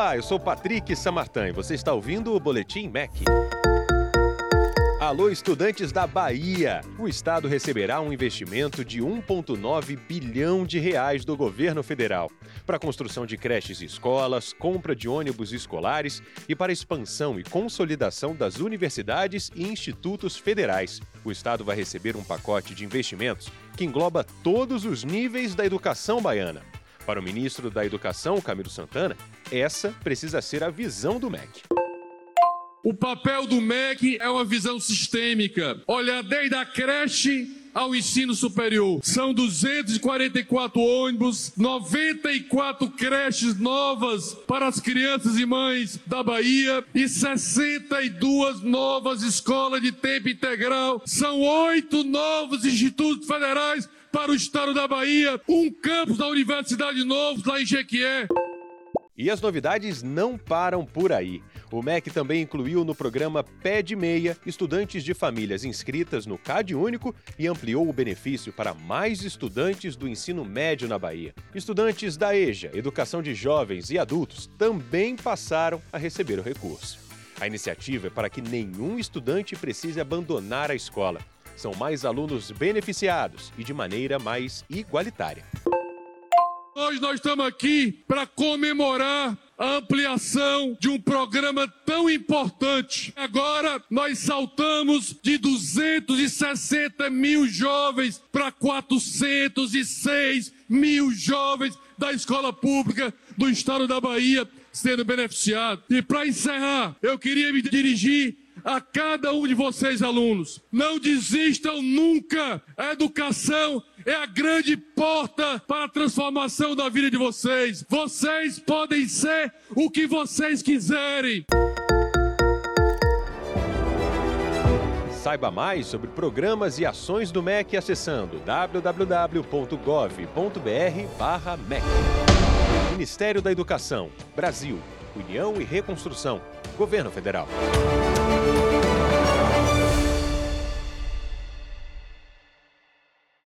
Olá, eu sou Patrick Samartan e você está ouvindo o Boletim MEC. Alô, estudantes da Bahia! O estado receberá um investimento de 1,9 bilhão de reais do governo federal para a construção de creches e escolas, compra de ônibus escolares e para a expansão e consolidação das universidades e institutos federais. O estado vai receber um pacote de investimentos que engloba todos os níveis da educação baiana. Para o ministro da Educação, Camilo Santana, essa precisa ser a visão do MEC. O papel do MEC é uma visão sistêmica, olhar desde a creche ao ensino superior. São 244 ônibus, 94 creches novas para as crianças e mães da Bahia e 62 novas escolas de tempo integral. São 8 novos institutos federais para o estado da Bahia, um campus da Universidade Novo lá em Jequié. E as novidades não param por aí. O MEC também incluiu no programa Pé de Meia estudantes de famílias inscritas no CadÚnico e ampliou o benefício para mais estudantes do ensino médio na Bahia. Estudantes da EJA, Educação de Jovens e Adultos, também passaram a receber o recurso. A iniciativa é para que nenhum estudante precise abandonar a escola. São mais alunos beneficiados e de maneira mais igualitária. Hoje nós estamos aqui para comemorar a ampliação de um programa tão importante. Agora nós saltamos de 260 mil jovens para 406 mil jovens da escola pública do estado da Bahia sendo beneficiados. E para encerrar, eu queria me dirigir a cada um de vocês, alunos. Não desistam nunca. A educação é a grande porta para a transformação da vida de vocês. Vocês podem ser o que vocês quiserem. Saiba mais sobre programas e ações do MEC acessando www.gov.br/MEC. Ministério da Educação, Brasil, União e Reconstrução, Governo Federal.